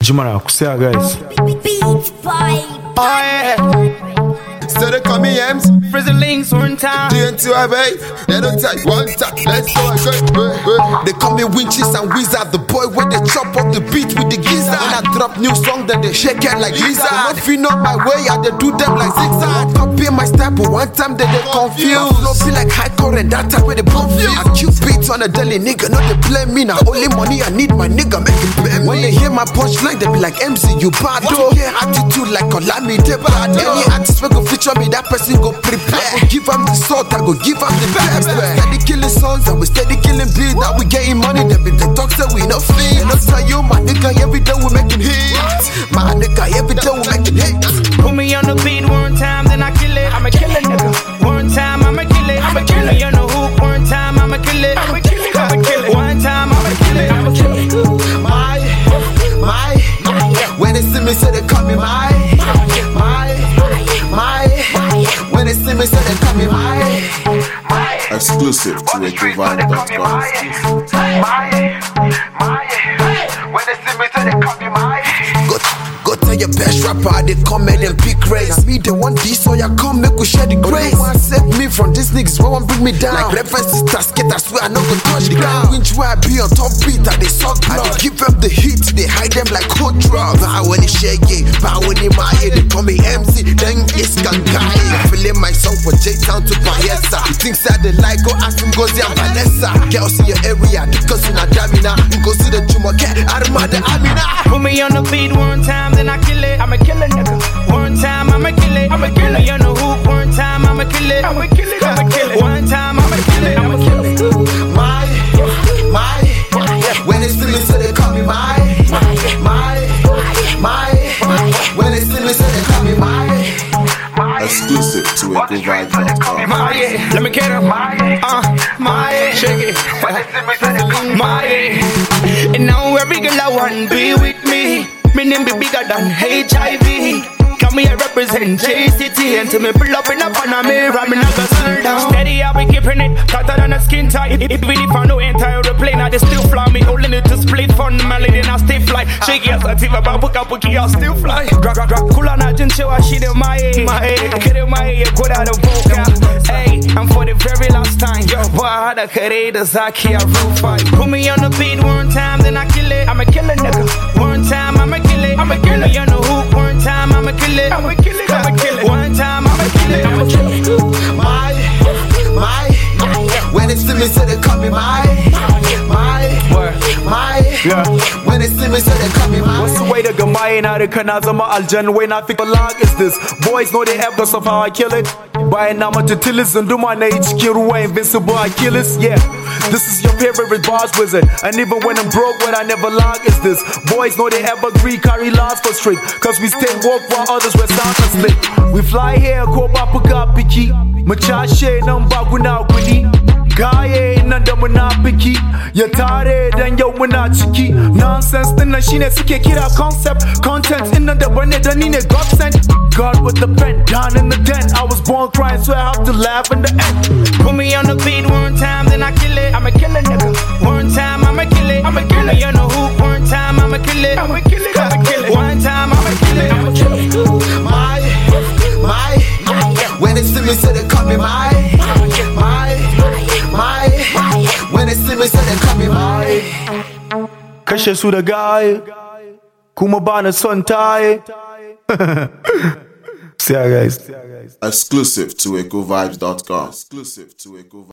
Jumana, kusea guys. Oh yeah. So they call me M's. Prison links one time. DNTY, babe. They don't take one time. Let's go again. They call me Winches and Wizard. The boy when they chop up the beat with the gizzard. When I drop new song, then they shake it like lizard. Not feel on my way, I they do them like zigzag. Copy my style, but one time they confused. My flow be like high current, that time where they confused. I cute beats on a daily nigga, not they play me now. Only money I need, my nigga make it pay me. When they hear my punchline, they be like MC, you bad though. Yeah, attitude like Olami, they bad. Any artist will go feature me, that person go prepare. I go give them the salt, I go give them the best. Steady killing songs, and we steady killing beats. Now we getting money, they be the talk say we no fee. No tell you, my nigga, every day we making hits. My nigga, every day we making hits. Put me on the beat one time, then I kill it. I'ma kill it, nigga. One time, I'ma kill it. I'ma kill it. You know who? One time, I'ma kill it. I'ma kill it. I'ma kill it. One time, I'ma kill it. I'ma kill it. My. When they see me, say they call me my. When they see me, say they call me my. Exclusive to ecovibe.com. When they see me, say they call me my. Go tell your best rapper, they come and then pick race. Me, they want this, so you come make we share the grace. One save me from these niggas, one bring me down. Like references, tasket, I swear I no go touch the ground. Winch where I be on top beat, I they suck blood. I give them the heat, they hide them like hot drugs. Bow when it's shaky, bow when it's my head. They call me MC, then it's Kankai. Feeling my song from J-Town to Bayelsa. You think that they like, go ask them, go see Vanessa. Girls in your area, they go see Nadamina. You go see the Jumoke, Armada Amina. Put me on the beat one time, then I kill it. I'ma kill it, nigga. One time, I'ma kill it. I'ma kill it. You know who? One time, I'ma kill it. I'ma kill it. I'ma kill it. One time, I'ma kill it. I'ma kill it. My. When they see me, so they call me my. When they see me, so they call me my. Exclusive to ecovibe.com. Let me get up. My shake it. My and now every girl I want be with me. Me name be bigger than HIV. Come here represent J-City. Until me pull up in a Panamera, me not gonna slow down. Steady, I'll be keeping it tighter than a skin tight. Even if I know entire plane, I just still fly. Me holding it to split from the melody, then I still fly. Shake your sativa, but book up, I'll still fly. Drop, cool on a gin show, I shit in my head. Get in my head, go down the vocal. Hey, I'm for the very last time. Yo, boy, I had a career, the Zaki, I rule fight. Put me on the beat one time, then I kill it. I'ma kill it, nigga. One time, I'ma kill it. I'ma kill it. You know who? One time, I'ma kill it. I'ma kill it. I'ma kill it. One time, I'ma kill it. I'ma kill it. My. When they see me, say they call me my. Yeah. When they see me, say they call me my. What's the way to go my na da kana zama aljan way na think lag is this. Boys know the evidence of how I kill it. Bayan na mata tilis and do my na cikin ruwa invincible I kill it. Yeah. This is your favorite bars wizard. And even when I'm broke, what I never log is this. Boys know they ever agree, carry laws for street. Cause we stay woke while others were sound asleep. We fly here, ko ba puka piki. Machashe nan ba guna guni. Gaye nan da munafiki. Ya tare dan yau muna ciki. Nonsense din nan shine suke kira concept. Content in nan da bane da ni ne God sent. God with the pen, down in the den. I was born crying, so I have to laugh in the end. Put me on the beat one time, then I kill it. I'ma kill it, nigga. One time, I'ma kill it. I'ma kill it. You know who? One time, I'ma kill it. I'ma kill it. I'ma kill it. One time, I'ma kill it. I'ma kill it. My. When they see me, say they call me my. When they see me, say they call me my. Kashe su da gaye, kuma bana son taye. See ya guys. Exclusive to ecovibe.com. Exclusive to ecovibe.